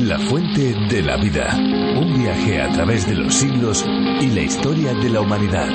La fuente de la vida. Un viaje a través de los siglos y la historia de la humanidad.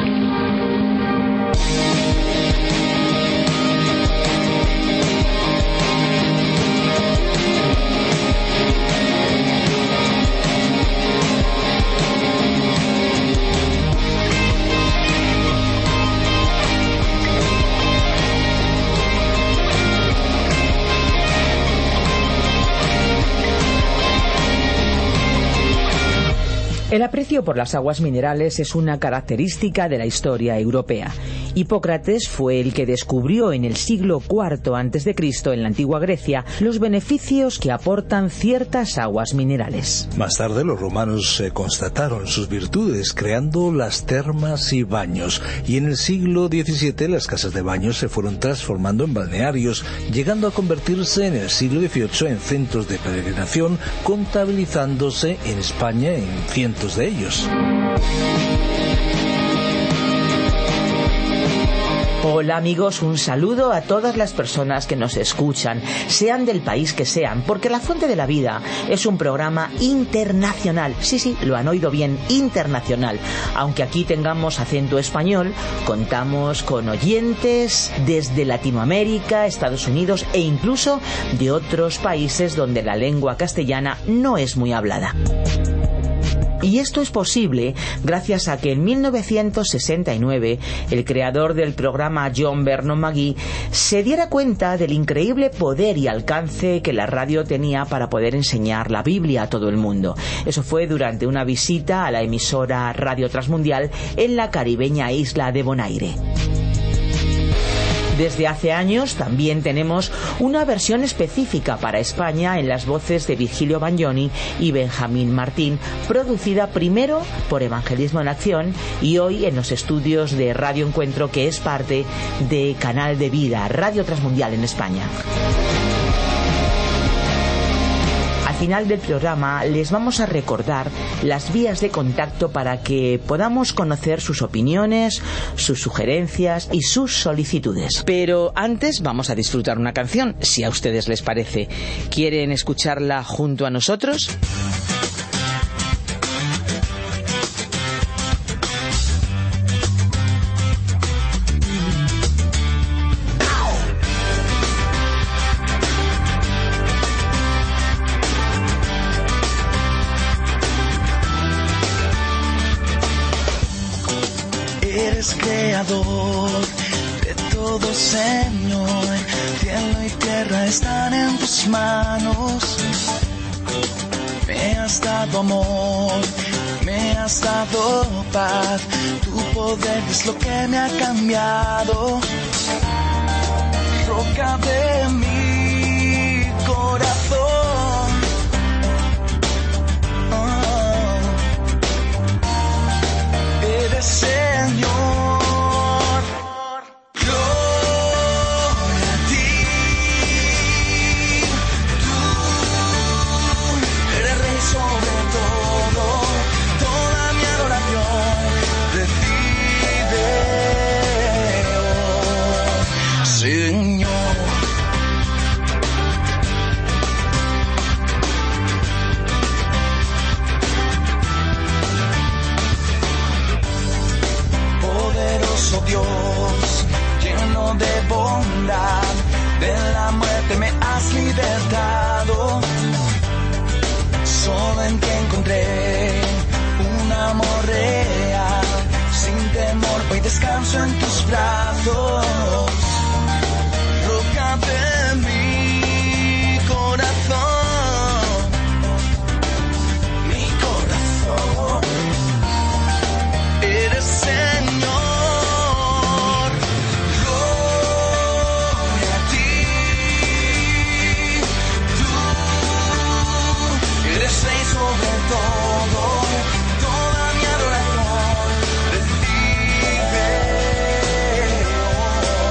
El aprecio por las aguas minerales es una característica de la historia europea. Hipócrates fue el que descubrió en el siglo IV a.C. en la antigua Grecia los beneficios que aportan ciertas aguas minerales. Más tarde los romanos constataron sus virtudes creando las termas y baños, y en el siglo XVII las casas de baños se fueron transformando en balnearios, llegando a convertirse en el siglo XVIII en centros de peregrinación, contabilizándose en España en cientos de ellos. Hola amigos, un saludo a todas las personas que nos escuchan, sean del país que sean, porque La Fuente de la Vida es un programa internacional. Sí, lo han oído bien, internacional. Aunque aquí tengamos acento español, contamos con oyentes desde Latinoamérica, Estados Unidos e incluso de otros países donde la lengua castellana no es muy hablada. Y esto es posible gracias a que en 1969 el creador del programa, John Vernon McGee, se diera cuenta del increíble poder y alcance que la radio tenía para poder enseñar la Biblia a todo el mundo. Eso fue durante una visita a la emisora Radio Transmundial en la caribeña isla de Bonaire. Desde hace años también tenemos una versión específica para España en las voces de Virgilio Bagnoni y Benjamín Martín, producida primero por Evangelismo en Acción y hoy en los estudios de Radio Encuentro, que es parte de Canal de Vida, Radio Transmundial en España. Al final del programa les vamos a recordar las vías de contacto para que podamos conocer sus opiniones, sus sugerencias y sus solicitudes. Pero antes vamos a disfrutar una canción, si a ustedes les parece. ¿Quieren escucharla junto a nosotros? De todo, Señor, cielo y tierra están en tus manos. Me has dado amor, me has dado paz, tu poder es lo que me ha cambiado. Roca de mi corazón, eres Señor. Dios, lleno de bondad, de la muerte me has libertado. Solo en ti encontré un amor real, sin temor hoy descanso en tus brazos. Roca de mi corazón, eres Señor. Sobre todo, toda mi adoración recibe.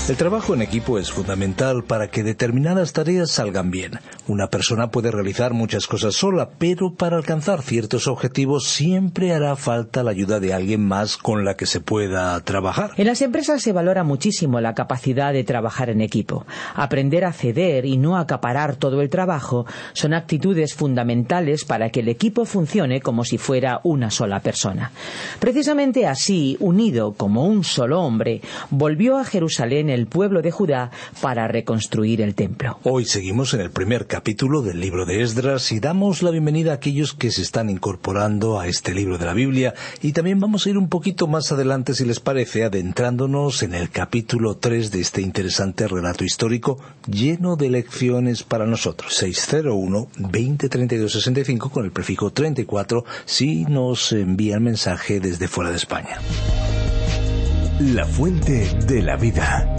El trabajo en equipo es fundamental para que determinadas tareas salgan bien. Una persona puede realizar muchas cosas sola, pero para alcanzar ciertos objetivos siempre hará falta la ayuda de alguien más con la que se pueda trabajar. En las empresas se valora muchísimo la capacidad de trabajar en equipo. Aprender a ceder y no acaparar todo el trabajo son actitudes fundamentales para que el equipo funcione como si fuera una sola persona. Precisamente así, unido como un solo hombre, volvió a Jerusalén el pueblo de Judá para reconstruir el templo. Hoy seguimos en el primer capítulo del libro de Esdras y damos la bienvenida a aquellos que se están incorporando a este libro de la Biblia, y también vamos a ir un poquito más adelante, si les parece, adentrándonos en el capítulo 3 de este interesante relato histórico lleno de lecciones para nosotros. 601-2032-65 con el prefijo 34 si nos envía el mensaje desde fuera de España. La fuente de la vida.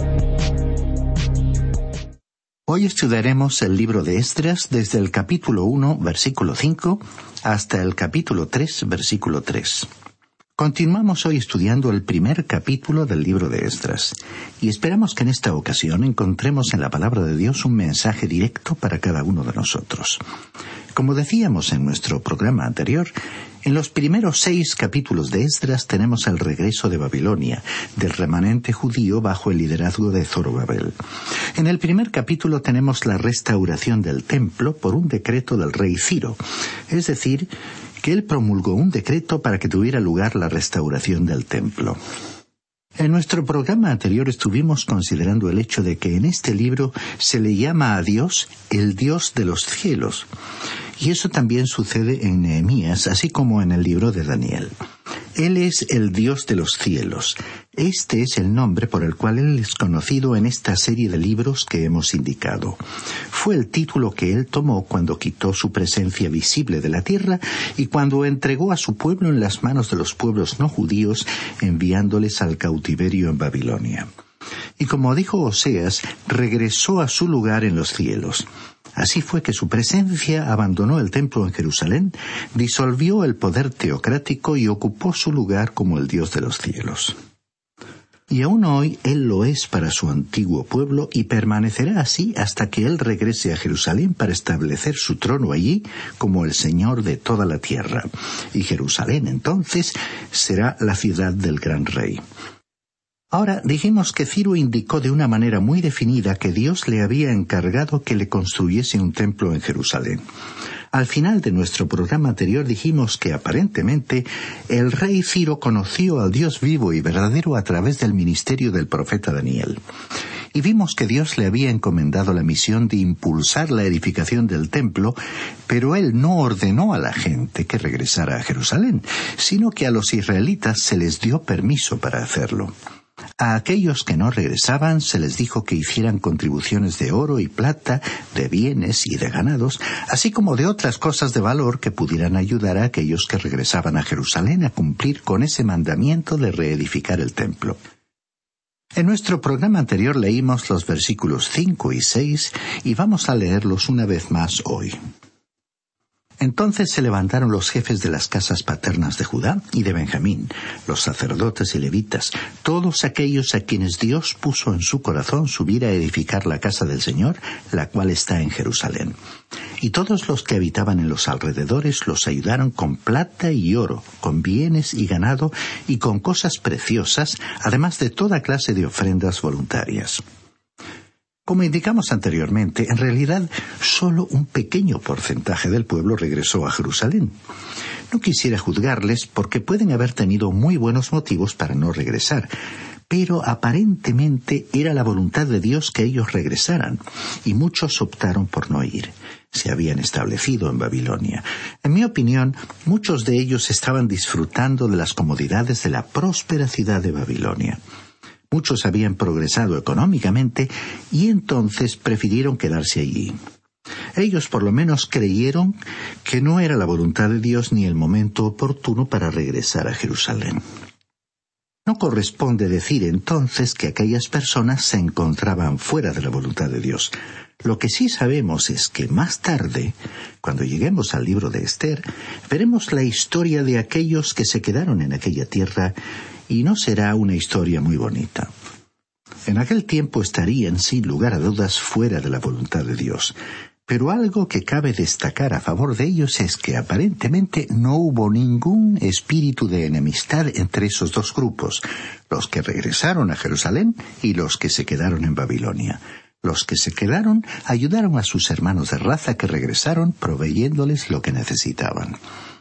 Hoy estudiaremos el libro de Esdras desde el capítulo 1, versículo 5, hasta el capítulo 3, versículo 3. Continuamos hoy estudiando el primer capítulo del libro de Esdras, y esperamos que en esta ocasión encontremos en la palabra de Dios un mensaje directo para cada uno de nosotros. Como decíamos en nuestro programa anterior, en los primeros 6 capítulos de Esdras tenemos el regreso de Babilonia, del remanente judío bajo el liderazgo de Zorobabel. En el primer capítulo tenemos la restauración del templo por un decreto del rey Ciro, es decir, que él promulgó un decreto para que tuviera lugar la restauración del templo. En nuestro programa anterior estuvimos considerando el hecho de que en este libro se le llama a Dios el Dios de los cielos. Y eso también sucede en Nehemías, así como en el libro de Daniel. Él es el Dios de los cielos. Este es el nombre por el cual Él es conocido en esta serie de libros que hemos indicado. Fue el título que Él tomó cuando quitó su presencia visible de la tierra y cuando entregó a su pueblo en las manos de los pueblos no judíos, enviándoles al cautiverio en Babilonia. Y como dijo Oseas, regresó a su lugar en los cielos. Así fue que su presencia abandonó el templo en Jerusalén, disolvió el poder teocrático y ocupó su lugar como el Dios de los cielos. Y aún hoy Él lo es para su antiguo pueblo y permanecerá así hasta que Él regrese a Jerusalén para establecer su trono allí como el Señor de toda la tierra. Y Jerusalén entonces será la ciudad del gran rey. Ahora, dijimos que Ciro indicó de una manera muy definida que Dios le había encargado que le construyese un templo en Jerusalén. Al final de nuestro programa anterior dijimos que aparentemente el rey Ciro conoció al Dios vivo y verdadero a través del ministerio del profeta Daniel. Y vimos que Dios le había encomendado la misión de impulsar la edificación del templo, pero Él no ordenó a la gente que regresara a Jerusalén, sino que a los israelitas se les dio permiso para hacerlo. A aquellos que no regresaban se les dijo que hicieran contribuciones de oro y plata, de bienes y de ganados, así como de otras cosas de valor que pudieran ayudar a aquellos que regresaban a Jerusalén a cumplir con ese mandamiento de reedificar el templo. En nuestro programa anterior leímos los versículos 5 y 6 y vamos a leerlos una vez más hoy. Entonces se levantaron los jefes de las casas paternas de Judá y de Benjamín, los sacerdotes y levitas, todos aquellos a quienes Dios puso en su corazón subir a edificar la casa del Señor, la cual está en Jerusalén. Y todos los que habitaban en los alrededores los ayudaron con plata y oro, con bienes y ganado y con cosas preciosas, además de toda clase de ofrendas voluntarias. Como indicamos anteriormente, en realidad solo un pequeño porcentaje del pueblo regresó a Jerusalén. No quisiera juzgarles porque pueden haber tenido muy buenos motivos para no regresar, pero aparentemente era la voluntad de Dios que ellos regresaran, y muchos optaron por no ir. Se habían establecido en Babilonia. En mi opinión, muchos de ellos estaban disfrutando de las comodidades de la próspera ciudad de Babilonia. Muchos habían progresado económicamente y entonces prefirieron quedarse allí. Ellos por lo menos creyeron que no era la voluntad de Dios ni el momento oportuno para regresar a Jerusalén. No corresponde decir entonces que aquellas personas se encontraban fuera de la voluntad de Dios. Lo que sí sabemos es que más tarde, cuando lleguemos al libro de Esther, veremos la historia de aquellos que se quedaron en aquella tierra y no será una historia muy bonita. En aquel tiempo estarían, sin lugar a dudas, fuera de la voluntad de Dios. Pero algo que cabe destacar a favor de ellos es que aparentemente no hubo ningún espíritu de enemistad entre esos dos grupos, los que regresaron a Jerusalén y los que se quedaron en Babilonia. Los que se quedaron ayudaron a sus hermanos de raza que regresaron, proveyéndoles lo que necesitaban.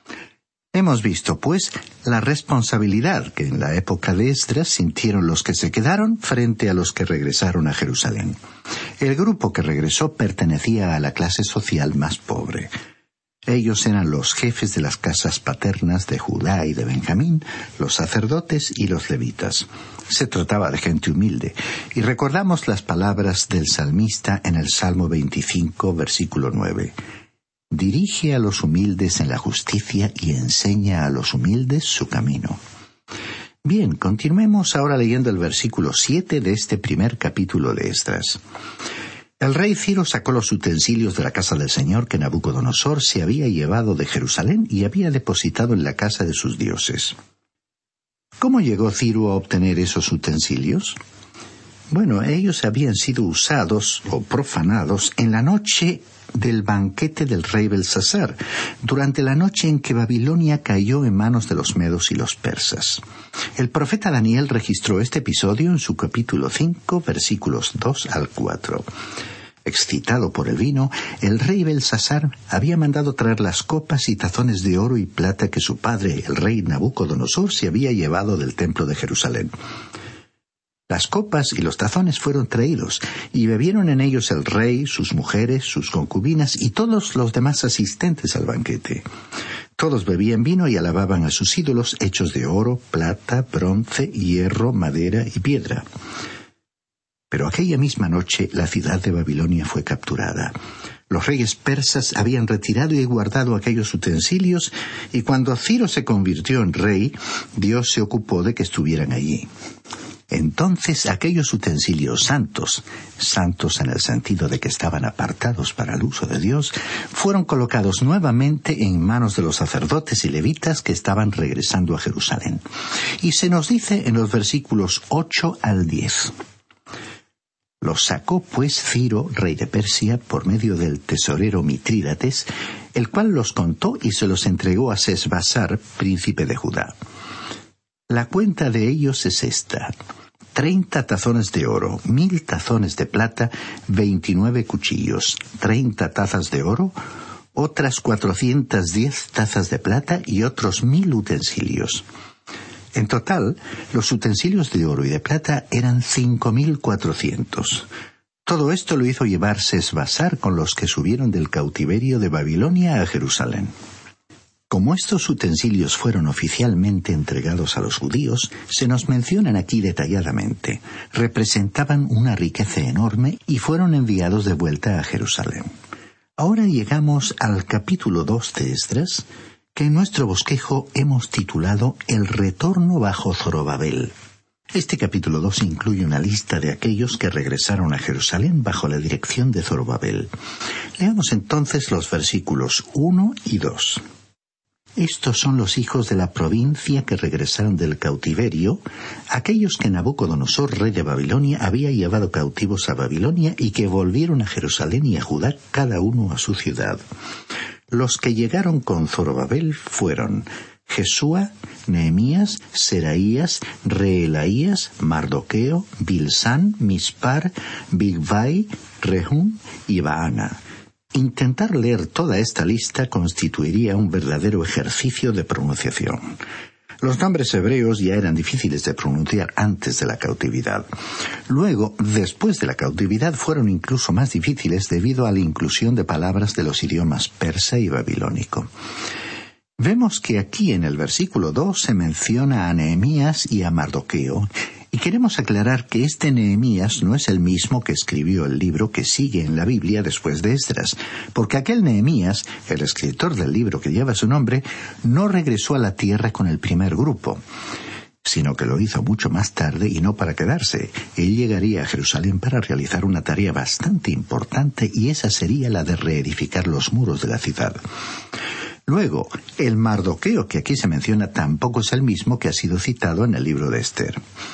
Hemos visto, pues, la responsabilidad que en la época de Esdras sintieron los que se quedaron frente a los que regresaron a Jerusalén. El grupo que regresó pertenecía a la clase social más pobre. Ellos eran los jefes de las casas paternas de Judá y de Benjamín, los sacerdotes y los levitas. Se trataba de gente humilde, y recordamos las palabras del salmista en el Salmo 25, versículo 9. Dirige a los humildes en la justicia y enseña a los humildes su camino. Bien, continuemos ahora leyendo el versículo 7 de este primer capítulo de Esdras. El rey Ciro sacó los utensilios de la casa del Señor que Nabucodonosor se había llevado de Jerusalén y había depositado en la casa de sus dioses. ¿Cómo llegó Ciro a obtener esos utensilios? Bueno, ellos habían sido usados o profanados en la noche del banquete del rey Belsasar, durante la noche en que Babilonia cayó en manos de los medos y los persas. El profeta Daniel registró este episodio en su capítulo 5, versículos 2 al 4. Excitado por el vino, el rey Belsasar había mandado traer las copas y tazones de oro y plata que su padre, el rey Nabucodonosor, se había llevado del templo de Jerusalén. Las copas y los tazones fueron traídos, y bebieron en ellos el rey, sus mujeres, sus concubinas y todos los demás asistentes al banquete. Todos bebían vino y alababan a sus ídolos hechos de oro, plata, bronce, hierro, madera y piedra. Pero aquella misma noche la ciudad de Babilonia fue capturada. Los reyes persas habían retirado y guardado aquellos utensilios, y cuando Ciro se convirtió en rey, Dios se ocupó de que estuvieran allí. Entonces aquellos utensilios santos en el sentido de que estaban apartados para el uso de Dios, fueron colocados nuevamente en manos de los sacerdotes y levitas que estaban regresando a Jerusalén. Y se nos dice en los versículos 8 al 10. Los sacó pues Ciro, rey de Persia, por medio del tesorero Mitrídates, el cual los contó y se los entregó a Sesbasar, príncipe de Judá. La cuenta de ellos es esta: 30 tazones de oro, 1000 tazones de plata, 29 cuchillos, 30 tazas de oro, otras 410 tazas de plata y otros 1000 utensilios. En total, los utensilios de oro y de plata eran 5400. Todo esto lo hizo llevar Sesbasar con los que subieron del cautiverio de Babilonia a Jerusalén. Como estos utensilios fueron oficialmente entregados a los judíos, se nos mencionan aquí detalladamente. Representaban una riqueza enorme y fueron enviados de vuelta a Jerusalén. Ahora llegamos al capítulo 2 de Esdras, que en nuestro bosquejo hemos titulado El retorno bajo Zorobabel. Este capítulo 2 incluye una lista de aquellos que regresaron a Jerusalén bajo la dirección de Zorobabel. Leamos entonces los versículos 1 y 2. Estos son los hijos de la provincia que regresaron del cautiverio, aquellos que Nabucodonosor, rey de Babilonia, había llevado cautivos a Babilonia y que volvieron a Jerusalén y a Judá, cada uno a su ciudad. Los que llegaron con Zorobabel fueron Jesúa, Nehemías, Seraías, Reelaías, Mardoqueo, Bilsán, Mispar, Bigvai, Rehum y Baana. Intentar leer toda esta lista constituiría un verdadero ejercicio de pronunciación. Los nombres hebreos ya eran difíciles de pronunciar antes de la cautividad. Luego, después de la cautividad, fueron incluso más difíciles debido a la inclusión de palabras de los idiomas persa y babilónico. Vemos que aquí en el versículo 2 se menciona a Nehemías y a Mardoqueo, y queremos aclarar que este Nehemías no es el mismo que escribió el libro que sigue en la Biblia después de Esdras, porque aquel Nehemías, el escritor del libro que lleva su nombre, no regresó a la tierra con el primer grupo, sino que lo hizo mucho más tarde y no para quedarse. Él llegaría a Jerusalén para realizar una tarea bastante importante, y esa sería la de reedificar los muros de la ciudad. Luego, el Mardoqueo que aquí se menciona tampoco es el mismo que ha sido citado en el libro de Esther.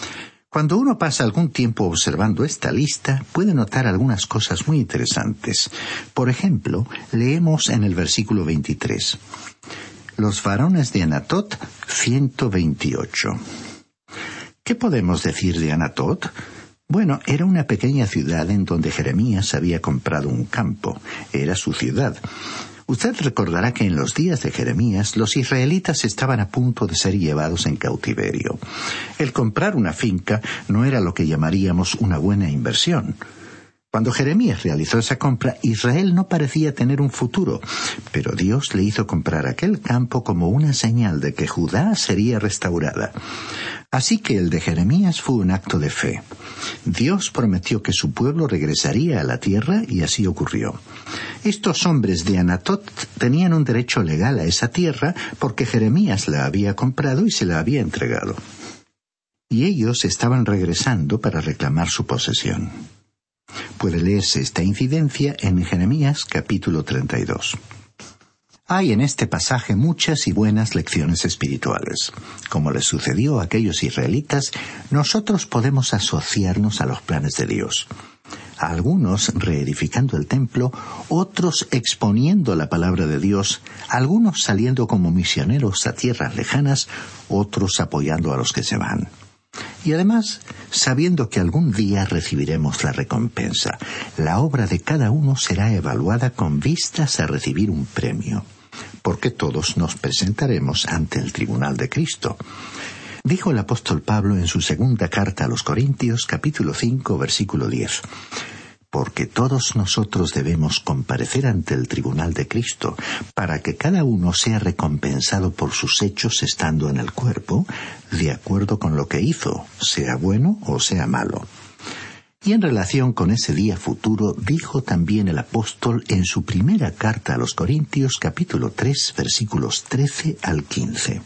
Cuando uno pasa algún tiempo observando esta lista, puede notar algunas cosas muy interesantes. Por ejemplo, leemos en el versículo 23. Los varones de Anatot, 128. ¿Qué podemos decir de Anatot? Bueno, era una pequeña ciudad en donde Jeremías había comprado un campo. Era su ciudad. Usted recordará que en los días de Jeremías los israelitas estaban a punto de ser llevados en cautiverio. El comprar una finca no era lo que llamaríamos una buena inversión. Cuando Jeremías realizó esa compra, Israel no parecía tener un futuro, pero Dios le hizo comprar aquel campo como una señal de que Judá sería restaurada. Así que el de Jeremías fue un acto de fe. Dios prometió que su pueblo regresaría a la tierra y así ocurrió. Estos hombres de Anatot tenían un derecho legal a esa tierra porque Jeremías la había comprado y se la había entregado. Y ellos estaban regresando para reclamar su posesión. Puede leerse esta incidencia en Jeremías capítulo 32. Hay en este pasaje muchas y buenas lecciones espirituales. Como les sucedió a aquellos israelitas, nosotros podemos asociarnos a los planes de Dios. A algunos reedificando el templo, otros exponiendo la palabra de Dios, algunos saliendo como misioneros a tierras lejanas, otros apoyando a los que se van. Y además, sabiendo que algún día recibiremos la recompensa, la obra de cada uno será evaluada con vistas a recibir un premio, porque todos nos presentaremos ante el tribunal de Cristo. Dijo el apóstol Pablo en su segunda carta a los Corintios, capítulo 5, versículo 10. Porque todos nosotros debemos comparecer ante el tribunal de Cristo, para que cada uno sea recompensado por sus hechos estando en el cuerpo, de acuerdo con lo que hizo, sea bueno o sea malo. Y en relación con ese día futuro, dijo también el apóstol en su primera carta a los Corintios, capítulo 3, versículos 13 al 15.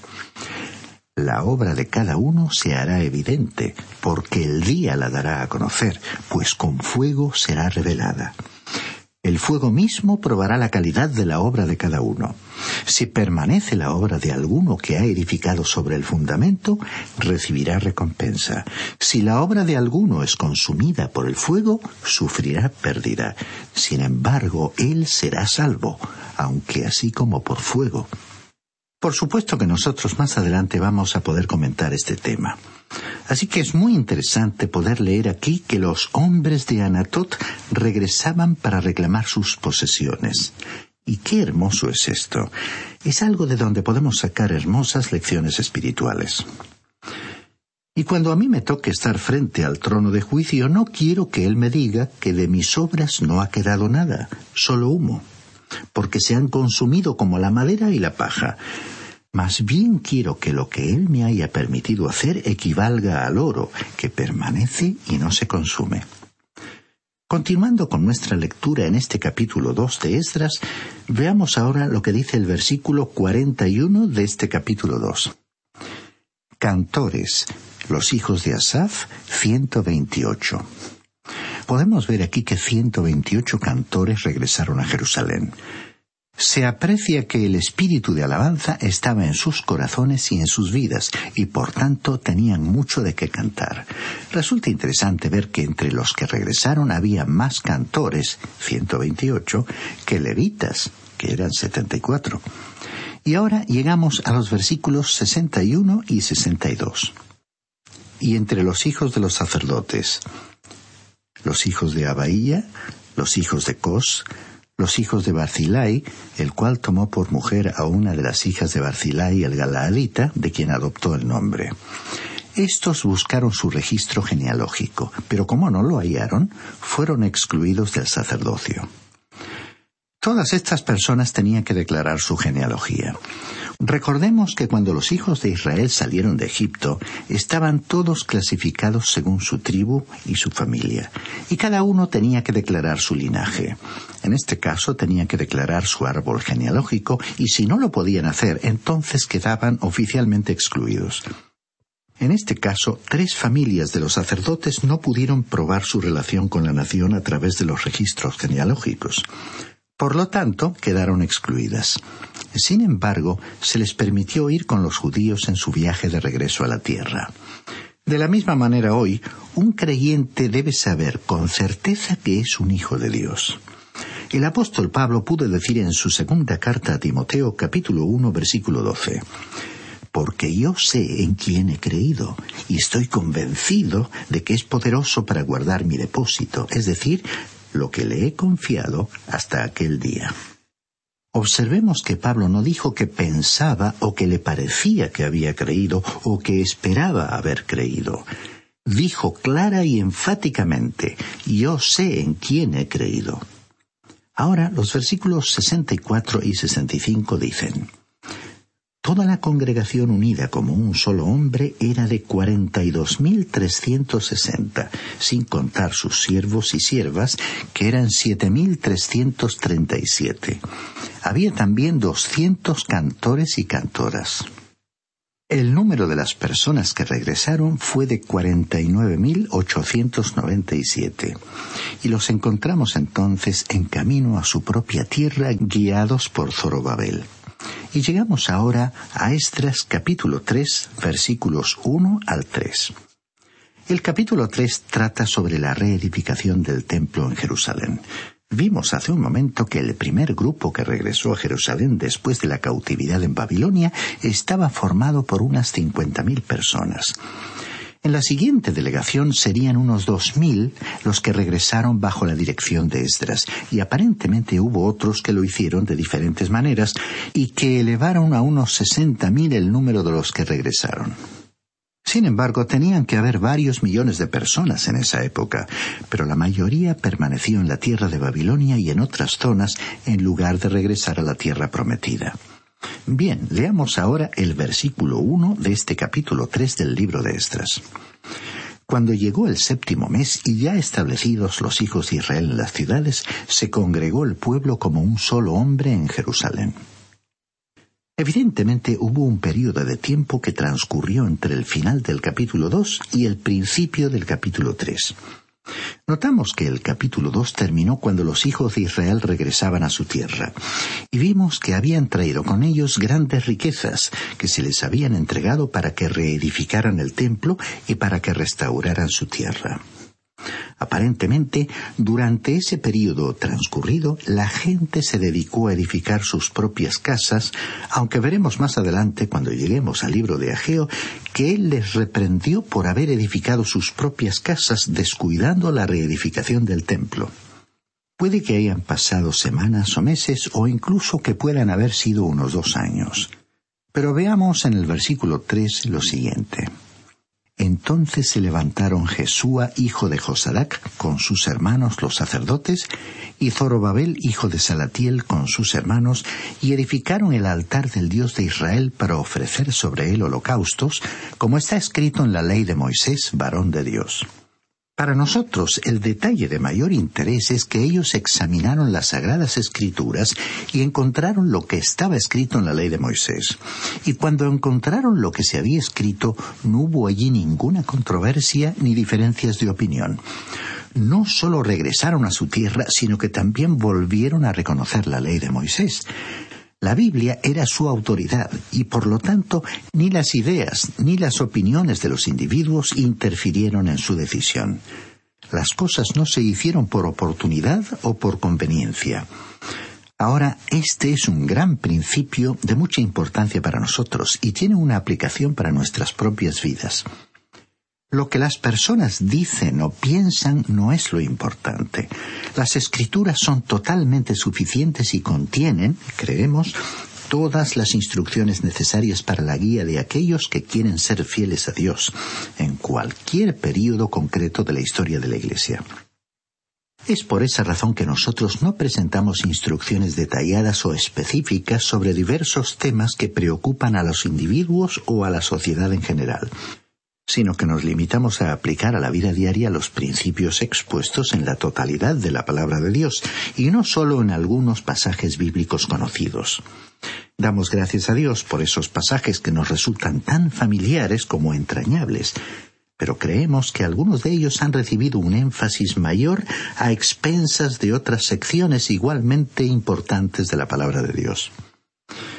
La obra de cada uno se hará evidente, porque el día la dará a conocer, pues con fuego será revelada. El fuego mismo probará la calidad de la obra de cada uno. Si permanece la obra de alguno que ha edificado sobre el fundamento, recibirá recompensa. Si la obra de alguno es consumida por el fuego, sufrirá pérdida. Sin embargo, él será salvo, aunque así como por fuego. Por supuesto que nosotros más adelante vamos a poder comentar este tema. Así que es muy interesante poder leer aquí que los hombres de Anatot regresaban para reclamar sus posesiones. Y qué hermoso es esto. Es algo de donde podemos sacar hermosas lecciones espirituales. Y cuando a mí me toque estar frente al trono de juicio, no quiero que Él me diga que de mis obras no ha quedado nada, solo humo, porque se han consumido como la madera y la paja. Más bien quiero que lo que Él me haya permitido hacer equivalga al oro, que permanece y no se consume. Continuando con nuestra lectura en este capítulo 2 de Esdras, veamos ahora lo que dice el versículo 41 de este capítulo 2. Cantores, los hijos de Asaf, 128. Podemos ver aquí que 128 cantores regresaron a Jerusalén. Se aprecia que el espíritu de alabanza estaba en sus corazones y en sus vidas, y por tanto tenían mucho de qué cantar. Resulta interesante ver que entre los que regresaron había más cantores, 128, que levitas, que eran 74. Y ahora llegamos a los versículos 61 y 62. Y entre los hijos de los sacerdotes, los hijos de Abaía, los hijos de Cos, los hijos de Barzilai, el cual tomó por mujer a una de las hijas de Barzilai el Galaadita, de quien adoptó el nombre. Estos buscaron su registro genealógico, pero como no lo hallaron, fueron excluidos del sacerdocio. Todas estas personas tenían que declarar su genealogía. Recordemos que cuando los hijos de Israel salieron de Egipto, estaban todos clasificados según su tribu y su familia, y cada uno tenía que declarar su linaje. En este caso tenían que declarar su árbol genealógico, y si no lo podían hacer, entonces quedaban oficialmente excluidos. En este caso, 3 familias de los sacerdotes no pudieron probar su relación con la nación a través de los registros genealógicos. Por lo tanto, quedaron excluidas. Sin embargo, se les permitió ir con los judíos en su viaje de regreso a la tierra. De la misma manera hoy, un creyente debe saber con certeza que es un hijo de Dios. El apóstol Pablo pudo decir en su segunda carta a Timoteo, capítulo 1, versículo 12, «Porque yo sé en quién he creído, y estoy convencido de que es poderoso para guardar mi depósito, es decir, lo que le he confiado hasta aquel día». Observemos que Pablo no dijo que pensaba o que le parecía que había creído o que esperaba haber creído. Dijo clara y enfáticamente, «Yo sé en quién he creído». Ahora, los versículos 64 y 65 dicen, «Toda la congregación unida como un solo hombre era de 42.360, sin contar sus siervos y siervas, que eran 7.337. Había también 200 cantores y cantoras». El número de las personas que regresaron fue de 49.897, y los encontramos entonces en camino a su propia tierra, guiados por Zorobabel. Y llegamos ahora a Esdras capítulo 3, versículos 1 al 3. El capítulo 3 trata sobre la reedificación del templo en Jerusalén. Vimos hace un momento que el primer grupo que regresó a Jerusalén después de la cautividad en Babilonia estaba formado por unas 50.000 personas. En la siguiente delegación serían unos 2.000 los que regresaron bajo la dirección de Esdras, y aparentemente hubo otros que lo hicieron de diferentes maneras y que elevaron a unos 60.000 el número de los que regresaron. Sin embargo, tenían que haber varios millones de personas en esa época, pero la mayoría permaneció en la tierra de Babilonia y en otras zonas en lugar de regresar a la tierra prometida. Bien, leamos ahora el versículo 1 de este capítulo 3 del libro de Esdras. Cuando llegó el 7º mes y ya establecidos los hijos de Israel en las ciudades, se congregó el pueblo como un solo hombre en Jerusalén. Evidentemente hubo un período de tiempo que transcurrió entre el final del capítulo 2 y el principio del capítulo 3. Notamos que el capítulo 2 terminó cuando los hijos de Israel regresaban a su tierra, y vimos que habían traído con ellos grandes riquezas que se les habían entregado para que reedificaran el templo y para que restauraran su tierra. Aparentemente, durante ese período transcurrido, la gente se dedicó a edificar sus propias casas, aunque veremos más adelante, cuando lleguemos al libro de Ageo, que él les reprendió por haber edificado sus propias casas, descuidando la reedificación del templo. Puede que hayan pasado semanas o meses, o incluso que puedan haber sido unos 2 años. Pero veamos en el versículo 3 lo siguiente. Entonces se levantaron Jesúa, hijo de Josadac, con sus hermanos los sacerdotes, y Zorobabel, hijo de Salatiel, con sus hermanos, y edificaron el altar del Dios de Israel para ofrecer sobre él holocaustos, como está escrito en la ley de Moisés, varón de Dios. Para nosotros, el detalle de mayor interés es que ellos examinaron las Sagradas Escrituras y encontraron lo que estaba escrito en la ley de Moisés. Y cuando encontraron lo que se había escrito, no hubo allí ninguna controversia ni diferencias de opinión. No solo regresaron a su tierra, sino que también volvieron a reconocer la ley de Moisés. La Biblia era su autoridad y, por lo tanto, ni las ideas ni las opiniones de los individuos interfirieron en su decisión. Las cosas no se hicieron por oportunidad o por conveniencia. Ahora, este es un gran principio de mucha importancia para nosotros y tiene una aplicación para nuestras propias vidas. Lo que las personas dicen o piensan no es lo importante. Las Escrituras son totalmente suficientes y contienen, creemos, todas las instrucciones necesarias para la guía de aquellos que quieren ser fieles a Dios, en cualquier período concreto de la historia de la Iglesia. Es por esa razón que nosotros no presentamos instrucciones detalladas o específicas sobre diversos temas que preocupan a los individuos o a la sociedad en general, sino que nos limitamos a aplicar a la vida diaria los principios expuestos en la totalidad de la palabra de Dios, y no solo en algunos pasajes bíblicos conocidos. Damos gracias a Dios por esos pasajes que nos resultan tan familiares como entrañables, pero creemos que algunos de ellos han recibido un énfasis mayor a expensas de otras secciones igualmente importantes de la palabra de Dios.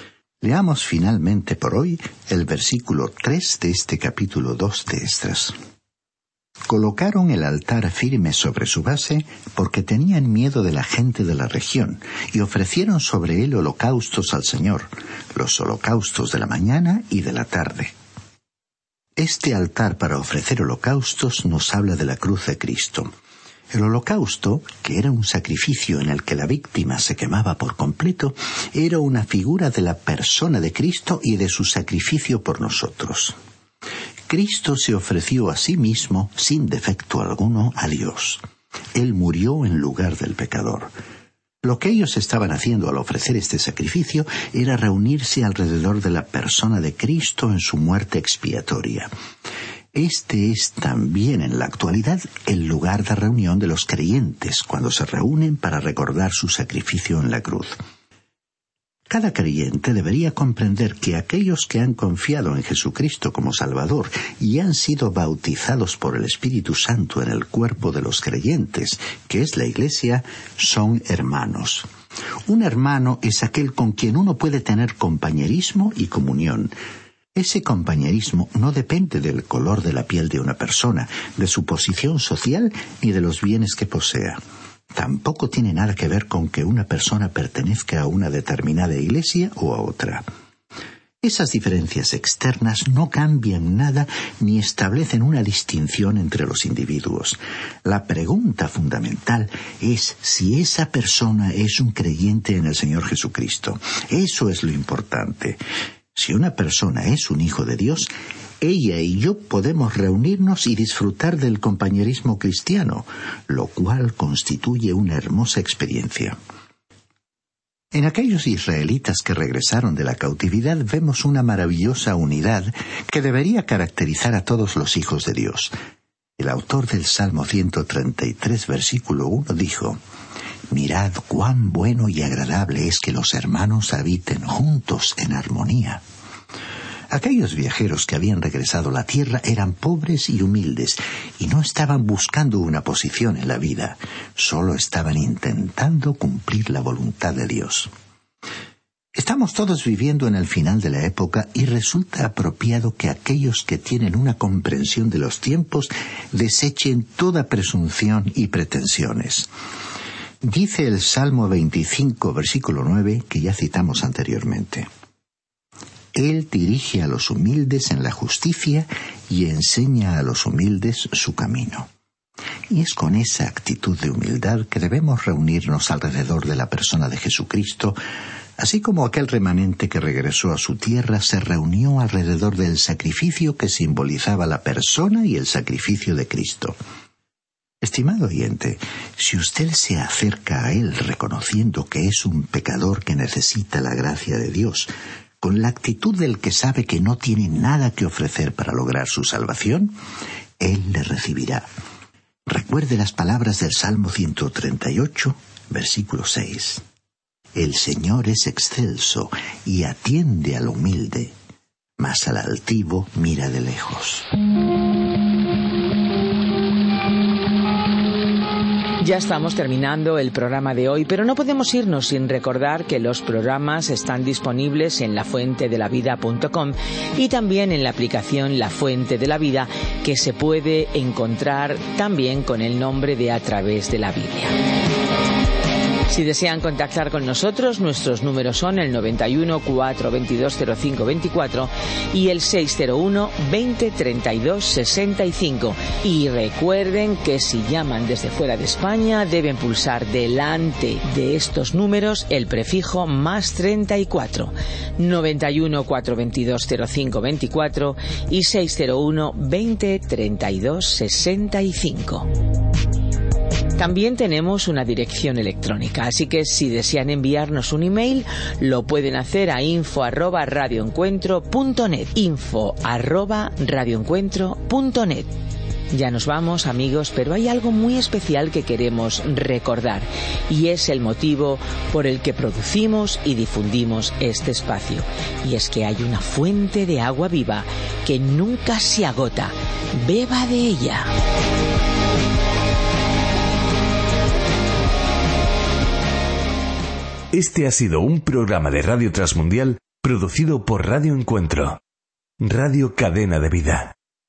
Leamos finalmente por hoy el versículo 3 de este capítulo 2 de Esdras. Colocaron el altar firme sobre su base porque tenían miedo de la gente de la región y ofrecieron sobre él holocaustos al Señor, los holocaustos de la mañana y de la tarde. Este altar para ofrecer holocaustos nos habla de la cruz de Cristo. El holocausto, que era un sacrificio en el que la víctima se quemaba por completo, era una figura de la persona de Cristo y de su sacrificio por nosotros. Cristo se ofreció a sí mismo, sin defecto alguno, a Dios. Él murió en lugar del pecador. Lo que ellos estaban haciendo al ofrecer este sacrificio era reunirse alrededor de la persona de Cristo en su muerte expiatoria. Este es también en la actualidad el lugar de reunión de los creyentes cuando se reúnen para recordar su sacrificio en la cruz. Cada creyente debería comprender que aquellos que han confiado en Jesucristo como Salvador y han sido bautizados por el Espíritu Santo en el cuerpo de los creyentes, que es la Iglesia, son hermanos. Un hermano es aquel con quien uno puede tener compañerismo y comunión. Ese compañerismo no depende del color de la piel de una persona, de su posición social ni de los bienes que posea. Tampoco tiene nada que ver con que una persona pertenezca a una determinada iglesia o a otra. Esas diferencias externas no cambian nada ni establecen una distinción entre los individuos. La pregunta fundamental es si esa persona es un creyente en el Señor Jesucristo. Eso es lo importante. Si una persona es un hijo de Dios, ella y yo podemos reunirnos y disfrutar del compañerismo cristiano, lo cual constituye una hermosa experiencia. En aquellos israelitas que regresaron de la cautividad vemos una maravillosa unidad que debería caracterizar a todos los hijos de Dios. El autor del Salmo 133, versículo 1 dijo: «Mirad cuán bueno y agradable es que los hermanos habiten juntos en armonía». Aquellos viajeros que habían regresado a la tierra eran pobres y humildes, y no estaban buscando una posición en la vida, solo estaban intentando cumplir la voluntad de Dios. Estamos todos viviendo en el final de la época y resulta apropiado que aquellos que tienen una comprensión de los tiempos desechen toda presunción y pretensiones. Dice el Salmo 25, versículo 9, que ya citamos anteriormente: Él dirige a los humildes en la justicia y enseña a los humildes su camino. Y es con esa actitud de humildad que debemos reunirnos alrededor de la persona de Jesucristo, así como aquel remanente que regresó a su tierra se reunió alrededor del sacrificio que simbolizaba la persona y el sacrificio de Cristo. Estimado oyente, si usted se acerca a Él reconociendo que es un pecador que necesita la gracia de Dios, con la actitud del que sabe que no tiene nada que ofrecer para lograr su salvación, Él le recibirá. Recuerde las palabras del Salmo 138, versículo 6. El Señor es excelso y atiende al humilde, mas al altivo mira de lejos. Ya estamos terminando el programa de hoy, pero no podemos irnos sin recordar que los programas están disponibles en lafuentedelavida.com y también en la aplicación La Fuente de la Vida, que se puede encontrar también con el nombre de A Través de la Biblia. Si desean contactar con nosotros, nuestros números son el 91 422 0524 y el 601 20 32 65. Y recuerden que si llaman desde fuera de España, deben pulsar delante de estos números el prefijo más 34, 91 422 0524 y 601 20 32 65. También tenemos una dirección electrónica, así que si desean enviarnos un email, lo pueden hacer a info@radioencuentro.net, info@radioencuentro.net. Ya nos vamos, amigos, pero hay algo muy especial que queremos recordar, y es el motivo por el que producimos y difundimos este espacio. Y es que hay una fuente de agua viva que nunca se agota. Beba de ella. Este ha sido un programa de Radio Transmundial Producido por Radio Encuentro, Radio Cadena de Vida.